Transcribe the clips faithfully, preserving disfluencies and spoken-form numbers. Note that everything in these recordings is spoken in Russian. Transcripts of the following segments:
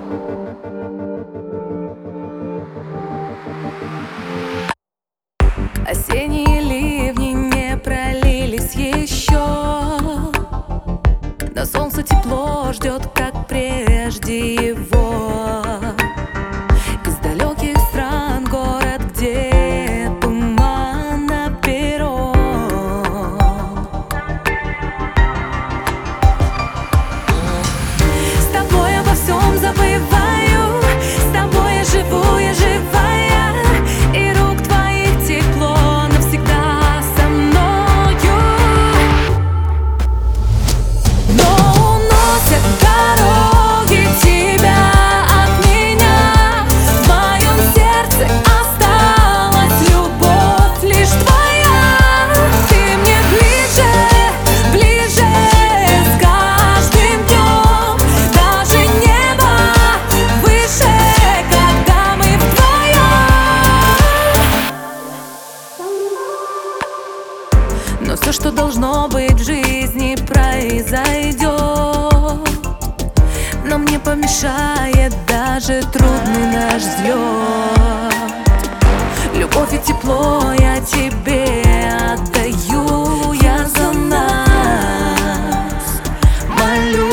Осенние ливни не пролились еще, но солнце тепло ждет, как прежде его. Из далеких стран город, где туман наперед. С тобой обо всем забываю, с тобой я живу, я живая, и рук твоих тепло навсегда со мною. Но уносят дороги тебя от меня, в моем сердце осталась любовь лишь твоя. Ты мне ближе, ближе с каждым днем, даже небо выше, когда мы вдвоем. Но все, что должно быть в жизни, произойдет. Но мне помешает даже трудный наш взлет. Любовь и тепло я тебе отдаю, я за нас молюсь.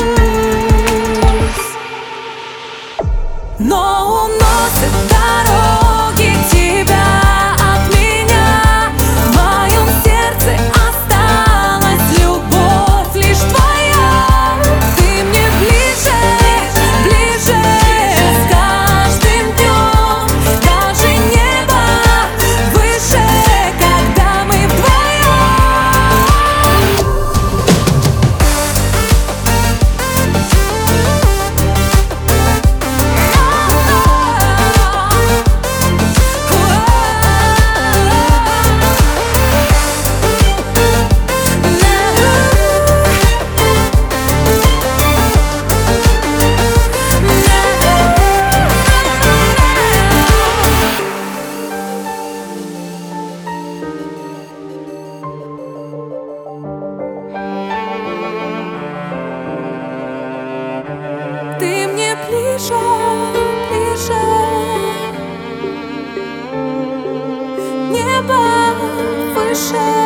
Но уносят дороги тебя от меня, в моем сердце осталась любовь лишь твоя. Ты мне ближе, ближе с каждым днем, даже небо выше, когда мы Ты мне ближе, ближе, небо выше.